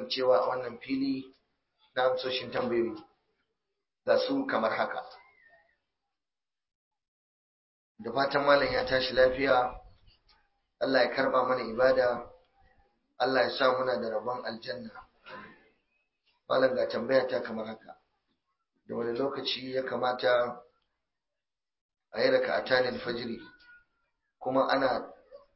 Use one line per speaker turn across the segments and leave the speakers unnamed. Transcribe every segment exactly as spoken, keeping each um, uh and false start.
kasancewa a wannan fili na amsoshin tambayoyi ga su kamar haka. Da fatan malam ya tashi lafiya, Allah ya karba mana ibada, Allah ya sa muna da rabon aljanna. Malam ga tambaya ta kamar haka. Da wani lokaci ya kamata a yi raka'atan fajiri kuma ana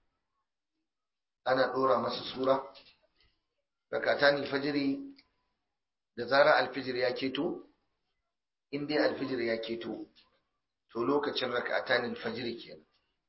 ana dora masa sura? Raka'atan fajiri da zarar alfijir ya keto, in dai alfijir ya keto to lokacin raka'atan fajiri kenan.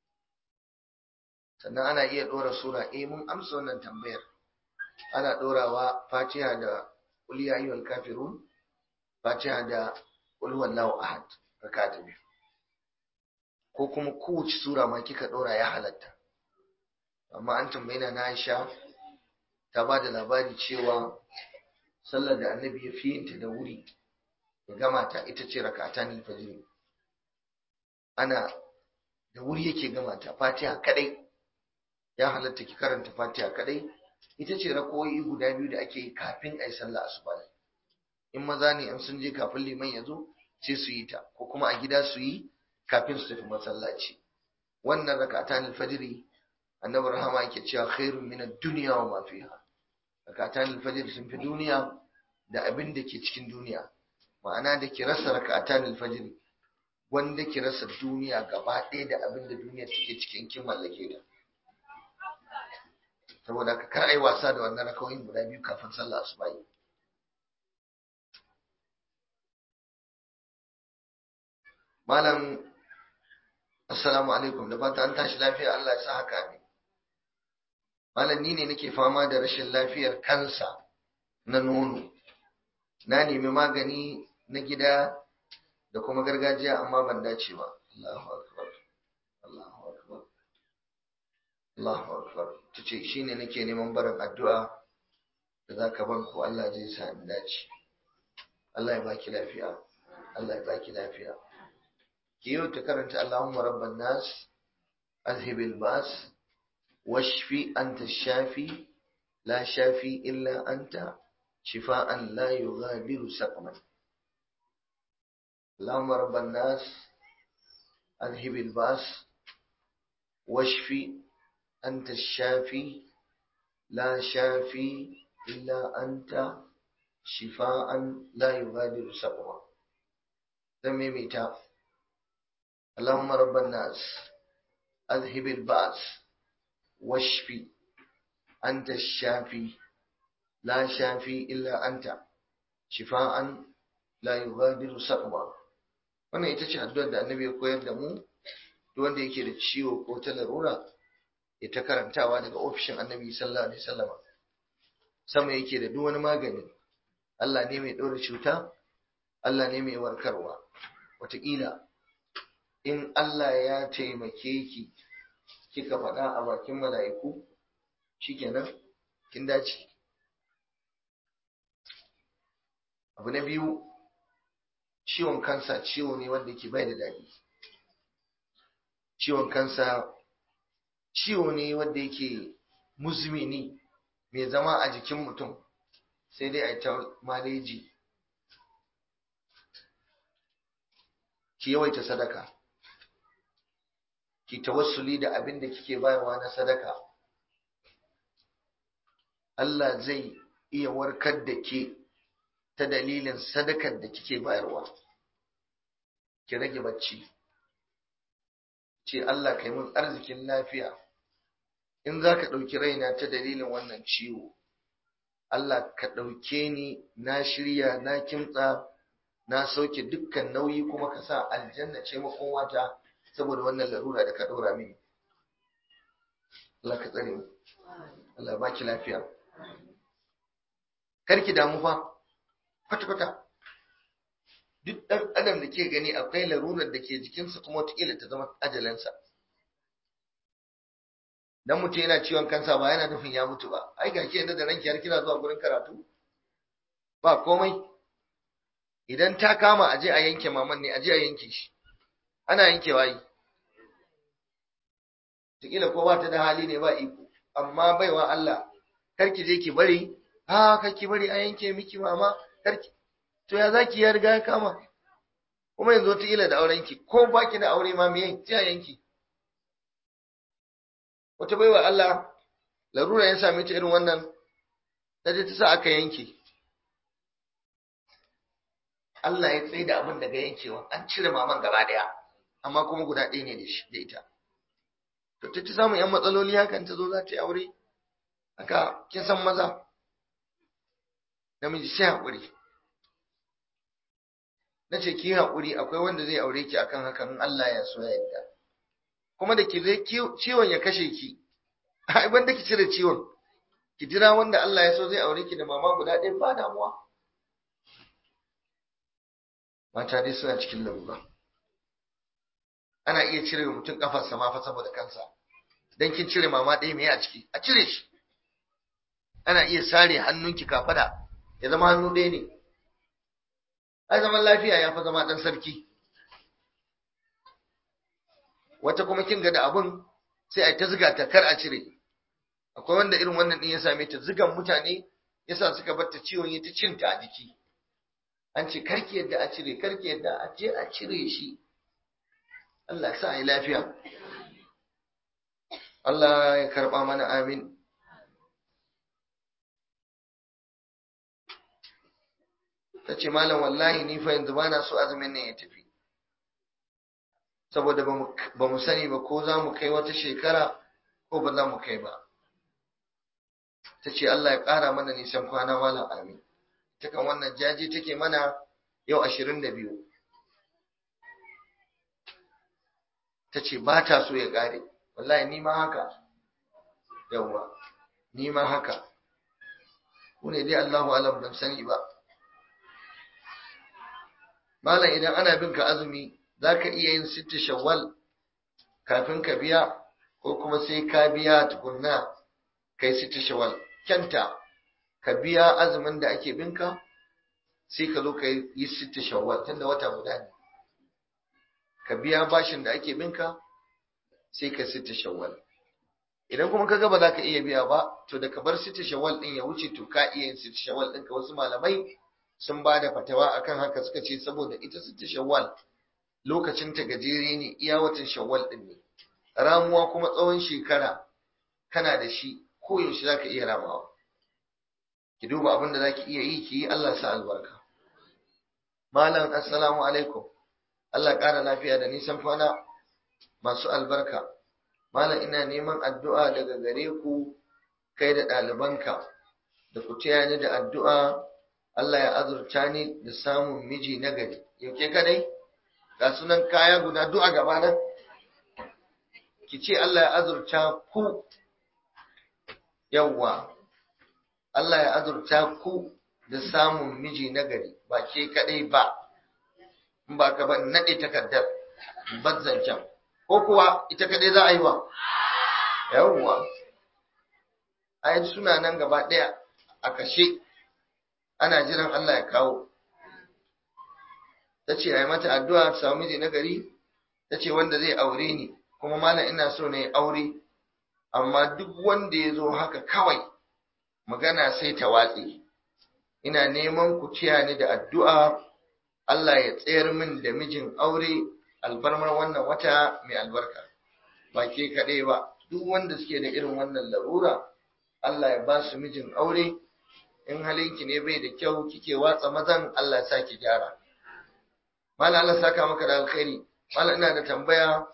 Sannan ana iya dora sura, eh mun amsa wannan tambayar. Ana dorawa Fatiha da Qul ya ayyuhal kafirun, Fatiha da Qul huwallahu ahad, raka'ata biyu. Ko kuma kowace sura ma kika dora ya halatta. Amma an tambaye na Aisha ta ba da labari cewa sallar da Annabi ya fi yin ta da wuri ya gama ta ita ce raka'atan fajr. Ana da wuri yake gama ta Fatiha kadai. Ya halatta ki karanta Fatiha kadai. Ita ce rak'o'i guda biyu da ake yi kafin ayi sallar asuba. In maza ne in sun je kafin liman ya zo sai su yi ta, ko kuma a gida su yi kafin su tafi masallaci. Wannan rak'atan fajr Annabi rahama yake cewa khairun min ad-dunya wa ma fiha. Rak'atan fajr sun fi duniya da abin da ke cikin duniya. Ma'ana da ki rasa rak'atan fajr wanda ki rasa duniya gaba ɗaya da abin da duniya take cikin kin mallake ta. Saboda ka kar ai wasa da wannan rakawoyin guda biyu kafin sallar asuba. Malam assalamu alaikum, da fata an tashi lafiya, Allah ya sa haka ne. Malam ni ne nake fama da rashin lafiyar kansa na nono. Na nemi magani na gida da kuma gargajiya amma ban dace ba. Allahu akbar. Allahu akbar. Allahu akbar. Tace shine nake neman barin addu'a da zaka ban ko Allah zai sa in dace. Allah ya baki lafiya. Allah ya baki lafiya. Kiyo ta karanta Allahumma rabban nas azhibil bas washfi anta shafi la shafi illa anta shifaan la yughadiru saqman. Allahumma rabban nas azhibil bas washfi anta shafi la shafi illa anta shifaan la yughadiru saqman. Zan maimaita. اللهم رب الناس أذهب البأس واشفي أنت الشافي لا شافي إلا أنت شفاء لا يغادر سقما. wannan ita ce addu'ar da Annabi ya koyar da mu, duk wanda yake da ciwo ko ta larura ya ta karantawa daga ofishin Annabi sallallahu alaihi wasallam. Sama yake da duk wani magani. Allah ne mai ɗora cuta, Allah ne mai warkarwa. Wataƙila in Allah ya taimake ki kika faɗa a bakin mala'iku shikenan kin dace. Abu na biyu, ciwon kansa ciwo ne wanda yake bai da daɗi. Ciwon kansa ciwo ne wanda yake muzmini mai zama a jikin mutum, sai dai a yi ta maleji. Ki yawaita sadaka, ki tawassuli da abin da kike bayarwa na sadaka. Allah zai iya warkar da ke ta dalilin sadakar da kike bayarwa. Ki rage bacci, ce Allah kai mun arzikin lafiya. In za ka ɗauki raina ta dalilin wannan ciwo, Allah ka ɗauke ni, na shirya, na kimtsa, na sauke dukkan nauyi, kuma ka sa aljanna ce makomata saboda wannan larura da ka ɗora mini. Allah ka tsare mu, Allah ba ki lafiya. Karki damu fa, kwata-kwata. Duk ɗan adam da ke gani akwai larurar da ke jikinsa kuma wataƙila ta zama ajalansa. Dan mutum yana ciwon kansa ba yana nufin ya mutu ba. Ai ga ki yanda da ranki har kina zuwa gurin karatu? Ba komai. Idan ta kama aje a yanke maman ne, aje a yanke shi. Ana yankewa yi. Wataƙila ko ba ta da hali ne ba iko. Amma baiwa Allah, kar ki je ki bari ha kake bari a yanke miki mama karki to ya zaki ya riga ya kama kuma yanzu ta ila da aurenki ko baki da aure ma me sai a yanki. Wata baiwa Allah larura ya same ta irin wannan ta je ta sa aka yanke. Allah ya tsaye da abin daga yankewa an cire maman gaba daya amma kuma guda ɗaya ne da shi da ita. To ta ci samun yan matsaloli hakan ta zo za ta yi aure haka kin san maza namiji sai haƙuri. Na ce ki haƙuri akwai wanda zai aure ki akan hakan in Allah ya so ya yarda. Kuma da ki zai ciwon ya kashe ki ai banda ki cire ciwon ki jira wanda Allah ya so zai aure ki da mama guda ɗaya ba damuwa. Mata dai suna cikin larura. Ana iya cire mutum kafarsa ma fa saboda kansa dan kin cire mama ɗaya me a ciki a cire shi. Ana iya sare hannunki kafada ya zama hannu ɗaya ne. Ai zaman lafiya ya fa zama ɗan sarki. Wata kuma kin ga da abun sai ai ta ziga ta kar a cire. Akwai wanda irin wannan din ya same ta zigan mutane yasa suka bar ta ciwon ya ta cinta a jiki. An ce karki yadda a cire karki yadda a je a cire shi. Allah sa ai lafiya. Allah ya karba mana amin. Ta ce malam wallahi ni fa yanzu bana so azumin nan ya tafi saboda ba mu sani ba ko za mu kai wata shekara ko ba za mu kai ba. Ta ce Allah ya ƙara mana nisan kwana malam amin. Ta kan wannan jaji take mana yau ashirin da biyu. Ta ce ba ta so ya ƙare wallahi ni ma haka yawwa ni ma haka ku ne dai Allahu alam ban sani ba. Malam idan ana bin ka azumi za ka iya yin sitti shawwal kafin ka biya ko kuma sai ka biya tukunna kai sitti shawwal. Kyanta ka biya azumin da ake binka sai ka zo ka yi sitti shawwal tunda wata guda ne. Ka biya bashin da ake binka sai ka sitti shawwal. Idan kuma ka ga ba za ka iya biya ba to da ka bar sitti shawwal din ya wuce to ka iya yin sitti shawwal ɗinka. Wasu malamai sun ba da fatawa akan haka suka ce saboda ita sitti shawwal lokacin ta gajere ne iya watan shawwal din ne. Ramuwa kuma tsawon shekara kana da shi ko yaushe zaka iya ramawa. Ki duba abin da zaki iya yi ki yi Allah sa albarka. Malam assalamu alaikum. Allah ƙara lafiya da nisan kwana masu albarka. Malam ina neman addu'a daga gare ku kai da ɗalibanka da ku taya ni da addu'a Allah ya azurta ni da samun miji na gari. Yauke kadai? Ga sunan kaya guda du'a gaba nan. Ki ce Allah ya azurta ku. Yawwa. Allah ya azurta ku da samun miji na gari. Ba ke kadai ba. In ba ka ba nade takardar. Bazzancan. Ko kuwa ita kadai za a yi wa? Yawwa. Ai suna nan gaba daya a kashe. Ana jiran Allah ya kawo. Ta ce a yi mata addu'a ta samu miji na gari, ta ce wanda zai aure ni, kuma malam ina so na yi aure, amma duk wanda ya zo haka kawai magana sai ta watse. Ina neman ku ciya ni da addu'a Allah ya tsayar min da mijin aure albarmar wannan wata mai albarka. Ba ke kaɗai ba, duk wanda suke da irin wannan larura, Allah ya ba su mijin aure. In halinki ne bai da kyau kike watsa mazan Allah ya saki gyara. Mala Allah saka maka da alkhairi. Mala ina da tambaya.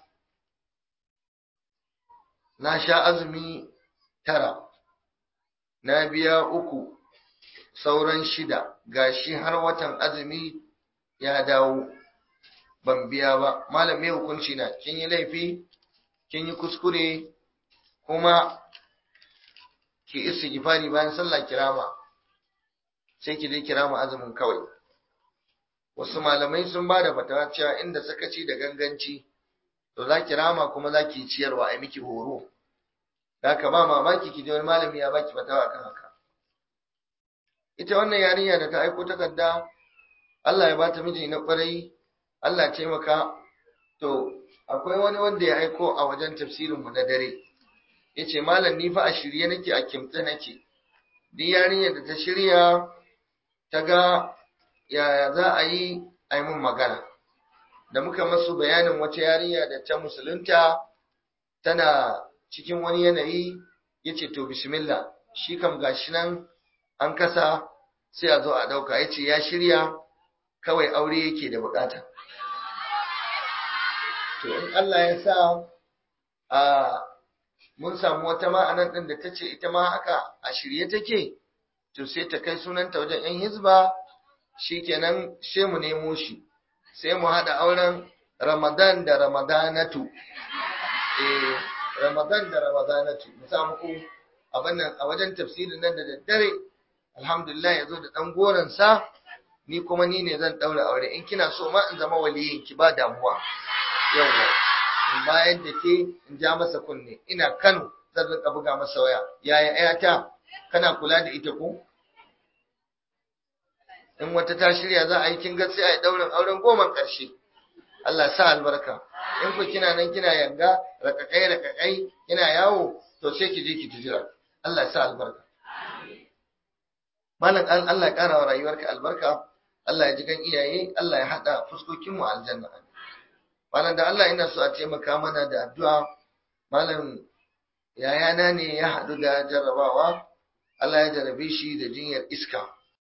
Na sha azumi tara. Na biya uku sauran shida. Gashi har watan azumi ya dawo. Ban biya ba. Malam me hukunci na? Kin yi laifi? Kin yi kuskure? Kuma ki istighfari bayan sallah kirama. Sai ki dai kira mu azumin kawai. Wasu malamai sun ba da fatawa cewa inda sakaci da ganganci to za ki rama kuma za ki ciyarwa a miki horo. Da ka ba mamaki ki ji wani malami ya baki fatawa akan haka. Ita wannan yarinya da ta aiko takarda Allah ya ba ta miji na kwarai, Allah ya taimaka. To akwai wani wanda ya aiko a wajen tafsirin mu na dare. Yace malam ni fa a shirye nake a kimtsa nake. duk yarinyar da ta shirya ta ga yaya za a yi a yi mun magana. Da muka masu bayanin wata yarinya da ta musulunta tana cikin wani yanayi, ya ce to bismillah, shi kam gashi nan an kasa sai a zo a ɗauka. Ya ce ya shirya, kawai aure yake da bukata. To in Allah ya sa a mun samu wata ma'anar ɗin da ta ce ita ma haka a shirye take, to sai ta kai sunanta wajen 'yan hizba, shi kenan sai mu nemo shi, sai mu haɗa auren Ramadan da Ramadanatu. Eh, Ramadan da Ramadanatu. Mu samu ku abin nan a wajen tafsirin nan da daddare, alhamdulillah ya zo da ɗan goransa, ni kuma ni ne zan ɗaura aure. In kina so ma in zama waliyin ki ba damuwa. Yawwa. In bayar da ke in ja masa kunne. Ina Kano zan rinka buga masa waya. Yaya ayata kana kula da ita ko? In wata ta shirya za a yi kin ga sai a yi ɗaurin auren goma ƙarshe. Allah sa albarka. In ku kina nan kina yanga rakakai rakakai kina yawo, to sai ki je ki tijira. Allah sa albarka. Malam Allah ya ƙara wa rayuwarka albarka. Allah ya ji kan iyaye, Allah ya hada fuskokin mu aljanna. Malam da Allah ina so a taimaka mana da addu'a. Malam yayana ne ya hadu da jarrabawa. Allah ya jarrabe shi da jinyar iska.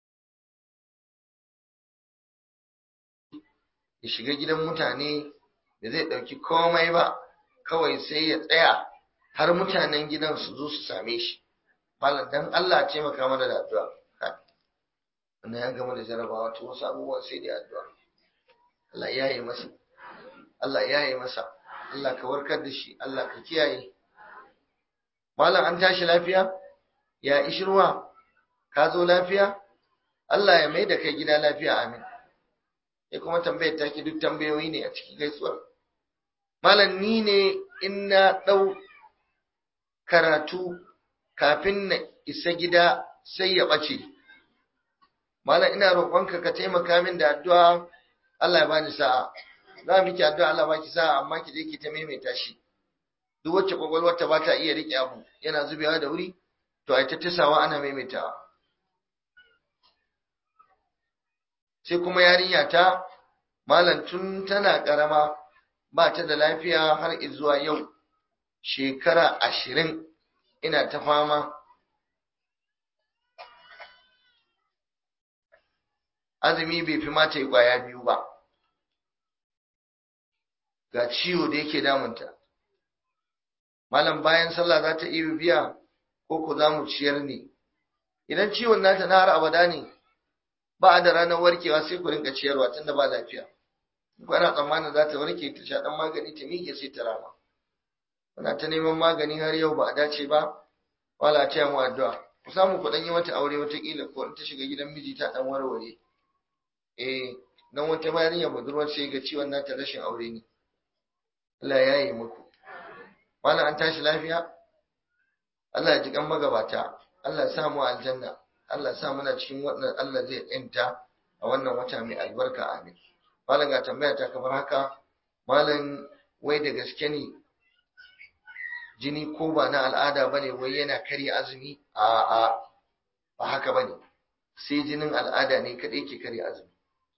Ya shiga gidan mutane da zai ɗauki komai ba, kawai sai ya tsaya har mutanen gidan su zo su same shi. Malam dan Allah ce maka mana da addu'a. Wannan ya gama da jarabawa to wasu abubuwan sai da addu'a. Allah ya yi masa. Allah ya yi masa. Allah ka warkar da shi, Allah ka kiyaye. Malam an tashi lafiya? Ya ishirwa? Ka zo lafiya? Allah ya mai da kai gida lafiya, amin. Ya kuma tambayar take duk tambayoyi ne a cikin gaisuwar. Malam ni ne in na ɗau karatu kafin na isa gida sai ya ɓace. Malam ina roƙonka ka taimaka min da addu'a, Allah ya bani sa'a. Za mu miki addu'a Allah baki sa'a, amma ki je ki ta maimaita shi. Duk wacce kwakwalwarta ba ta iya riƙe abu yana zubewa da wuri, to ai ta tisawa ana maimaitawa. Sai kuma yarinya ta malam tun tana karama ba ta da lafiya har zuwa yau shekara ashirin ina ta fama. Azumi bai fi mata yi kwaya biyu ba, ga ciwo da yake damunta. Malam bayan sallah za ta iya biya ko ku za mu ciyar ne? Idan ciwon nata na har abada ne, ba a da ranar warkewa sai ku rinka ciyarwa tunda ba lafiya. Ku ana tsammanin za ta warke ta sha dan magani ta miƙe sai ta rama. Muna ta neman magani har yau ba a dace ba, wala ta mu addu'a. Ku samu ku dan yi mata aure wataƙila ko in ta shiga gidan miji ta dan warware. Eh, dan wata yarinya budurwar sai ga ciwon nata rashin aure ne. Allah ya yi muku. Malam an tashi lafiya? Allah ya ji kan magabata. Allah ya sa mu aljanna. Allah sa muna cikin wannan Allah zai yanta a wannan wata mai albarka, amin. Malam ga tambaya ta kamar haka, malam wai da gaske ne jini ko ba na al'ada bane wai yana karya azumi? A a ba haka bane. Sai jinin al'ada ne kadai ke karya azumi.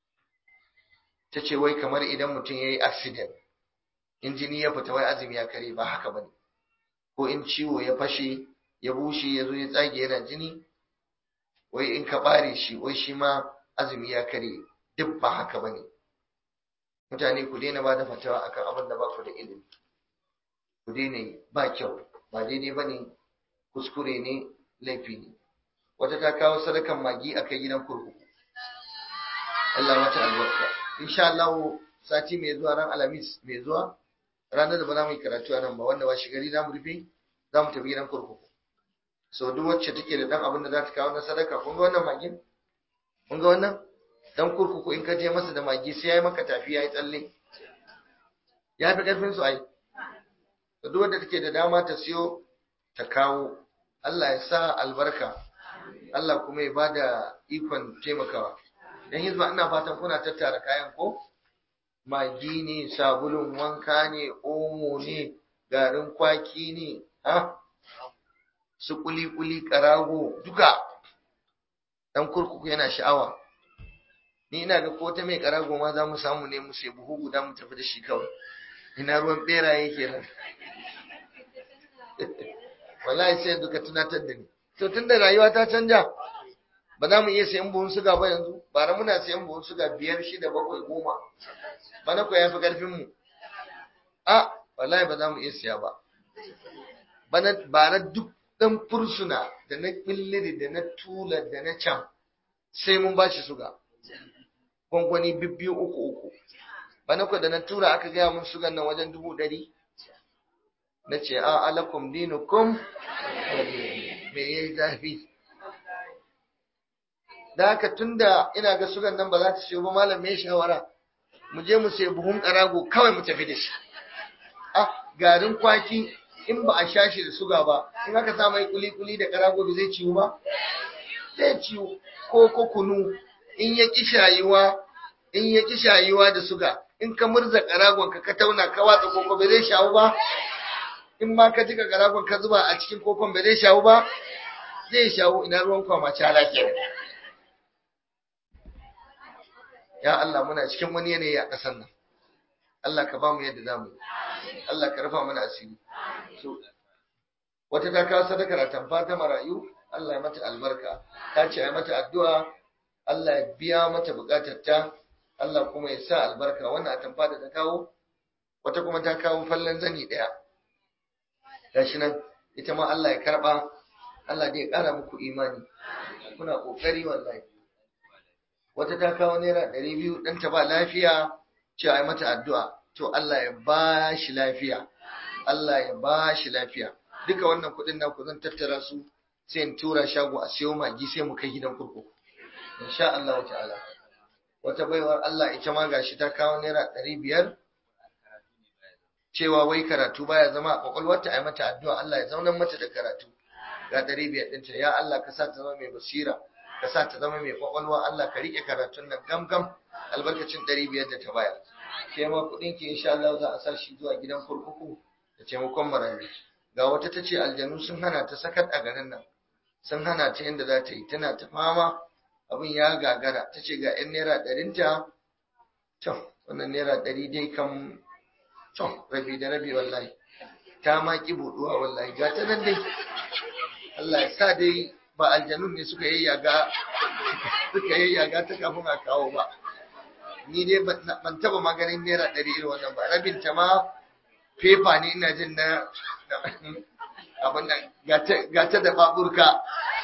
Tace wai kamar idan mutum yayi accident, in jini ya fita wai azumi ya kare, ba haka bane. Ko in ciwo ya fashe, ya bushe, ya zo ya tsage yana jini, wai in ka bare shi wai shi ma azumi ya kare, duk ba haka bane. Mutane ku daina ba da fatawa akan abin da ba ku da ilimi. Ku daina, ba kyau, ba daidai bane, kuskure ne, laifi ne. Wata ta kawo sadakan magi a kai gidan kurkuku. Allah mata albarka. Insha Allah sati mai zuwa ran Alhamis mai zuwa, ranar da ba za mu yi karatu a nan ba, wanda ba shi gari za mu rufe, za mu tafi gidan kurkuku. So duk wacce take da dan abin da za ta kawo na sadaka, kun ga wannan magin? Kun ga wannan? Dan kurkuku in ka je masa da magi sai yayi maka tafi yayi tsalle. Ya fi karfin su ai. So duk wanda take da dama ta siyo ta kawo. Allah ya sa albarka. Allah kuma ya bada ikon taimakawa. Dan hizba ina fatan kuna tattara kayan ko? Magi ne, sabulun wanka ne, omo ne, garin kwaki ne, ha? Su kuli-kuli, karago, duka dan kurkuku yana sha'awa, ni ina ga ko ta mai karago ma za mu samu ne mu sai buhu guda mu tafi da shi kawai. Ina ruwan beraye kenan. Wallahi sai duka tunatar da ni. To tunda rayuwa ta canja, ba za mu iya sayan buhun suga ba yanzu. Bara muna sayan buhun suga biyar, shida, bakwai, goma. Bana ko yafi karfin mu. A wallahi ba za mu iya siya ba. Bana bara duk dan fursuna da na billiri da na tula da na can sai mun bashi suga. Gwangwani bibbiyu uku uku. Bana ko da na tura aka gaya mun sugan nan wajen dubu ɗari. Na ce a alakum dinukum me yayi zafi. Da haka tunda ina ga sugan nan ba za ta ciyo ba, malam me shawara? Mu je mu sai buhun karago kawai mu tafi da shi. Ah, garin kwaki in ba a sha shi da suga ba, in aka sa mai kuli-kuli da karago ba zai ciwo ba? Zai ciwo. Ko ko kunu in ya ki shayuwa, in ya ki shayuwa da suga, in ka murza karagon ka ka tauna ka watsa koko ba zai shawo ba? In ma ka jika karagon ka zuba a cikin kokon ba zai shawo ba? Zai shawo. Ina ruwan kwama ta lafiya. Ya Allah, muna cikin wani yanayi a ƙasar nan. Allah ka ba mu yadda za mu yi. Allah ka rufa mana asiri. So, wata ta kawo sadakar atamfa ta marayu, Allah ya mata albarka. Ta ce ai mata addu'a, Allah ya biya mata bukatar ta, Allah kuma ya sa albarka. Wannan atamfa da ta kawo, wata kuma ta kawo fallan zani ɗaya. Gashi nan, ita ma Allah ya karɓa, Allah dai ya ƙara muku imani. Kuna ƙoƙari wallahi. Wata ta kawo naira ɗari biyu, ɗanta ba lafiya, ce ai mata addu'a. To Allah ya ba shi lafiya, Allah ya ba shi lafiya. Duka wannan kuɗin naku zan tattara su sai in tura shago a siyo magi sai mu kai gidan kurkuku. Insha Allah ta'ala. Wata baiwar Allah ita ma gashi ta kawo naira ɗari biyar. Cewa wai karatu baya zama a kwakwalwarta, ai mata addu'a Allah ya zaunar mata da karatu. Ga ɗari biyar ɗinta, ya Allah ka sa ta zama mai basira, ka sa ta zama mai kwakwalwa, Allah ka riƙe karatun nan gam gam albarkacin ɗari biyar da ta bayar. Ke ma kuɗin ki insha Allah za a sa shi zuwa gidan kurkuku da taimakon marayu. Ga wata ta ce aljanu sun hana ta sakat a garin nan, sun hana ta yadda za ta yi, tana ta fama abin ya gagara. Ta ce ga ‘yan naira ɗarinta, to wannan naira ɗari dai kan to rabi da rabi wallahi, ta ma ki buɗuwa wallahi, ga ta nan dai. Allah ya sa dai ba aljanun ne suka yayyaga suka yayyaga ta kafin a kawo ba. Ni dai ban taba maganin naira ɗari irin wannan ba. Rabin ta ma fefa ne ina jin na abin nan gata da baburka.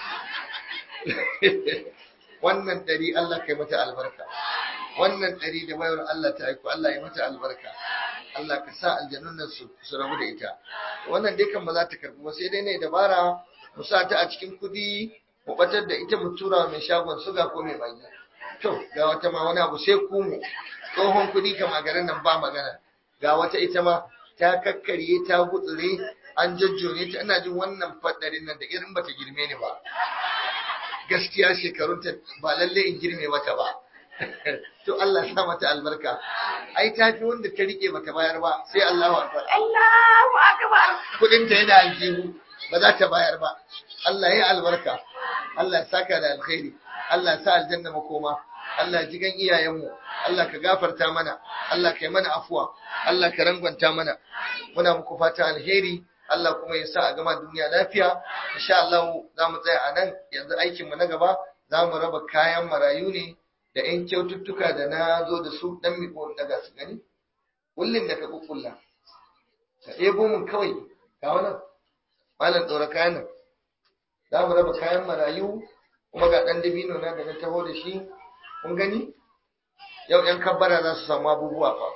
Wannan ɗari Allah kai mata albarka. Wannan ɗari da bayar Allah ta aiko, Allah ya mata albarka. Allah ka sa aljannun nan su rabu da ita. Wannan dai kan ba za ta karɓi ba, sai dai ne dabara mu sa ta a cikin kuɗi mu batar da ita mu tura mai shagon suga ko mai baki. To, ga wata ma wani abu sai kumu, tsohon kuɗi kama garin nan ba magana. Ga wata ita ma ta kakkarye ta gutsure an jajjone ta, ina jin wannan faɗarin nan da irin bata girme ni ba. Gaskiya shekarunta ba lalle in girme mata ba. To Allah sa mata albarka. Ai ta fi wanda ta rike bata bayar ba, sai Allahu akbar. Allahu akbar. Kuɗin ta yana aljihu ba za ta bayar ba. Allah ya albarka. Allah ya saka da alkhairi. Allah ya sa aljanna makoma. Allah ya jigan iyayenmu. Allah ka gafarta mana. Allah ka yi mana afuwa. Allah ka rangwanta mana. Muna muku fata alheri. Allah kuma ya sa a gama duniya lafiya. Insha Allah za mu tsaya a nan. Yanzu aikin mu na gaba za mu raba kayan marayu ne da ƴan kyaututtuka da na zo da su dan miƙo daga su gani. Kullin da ka kukkulla. Ka ɗebo mun kawai. Ka wannan malam ɗora kayan nan. Za mu raba kayan marayu kuma ga ɗan dabino na da na taho da shi. Kun gani? Yau ‘yan kabbara za su samu abubuwa fa.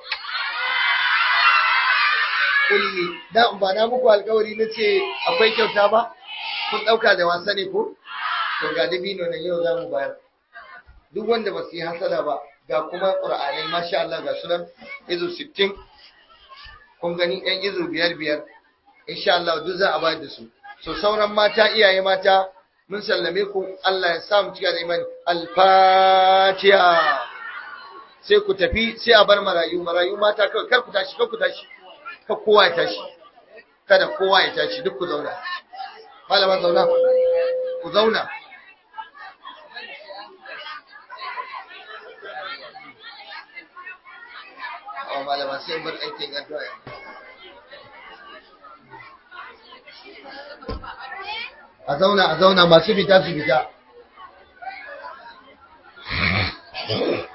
Kulli, da ba na muku alkawari na ce akwai kyauta ba? Kun ɗauka da wasa ne ko? To ga dabino nan yau za mu bayar. Duk wanda ba su yi hasada ba, ga kuma ƙur'anai, masha Allah ga sunan izu sittin. Kun gani ‘yan izu biyar biyar. Insha Allah duk za a bayar da su. So sauran mata, iyaye mata, mun sallame ku, Allah ya sa mu cika da imani. Al-Fatiha. Sai ku tafi, sai a bar marayu, marayu mata kawai, kar ku tashi, kar ku tashi. Kar kowa ya tashi. Kada kowa ya tashi, duk ku zauna. Malama zauna. Ku zauna. wa malama sai in bar aikin addu'a yanzu. A zauna a zauna masu fita su fita.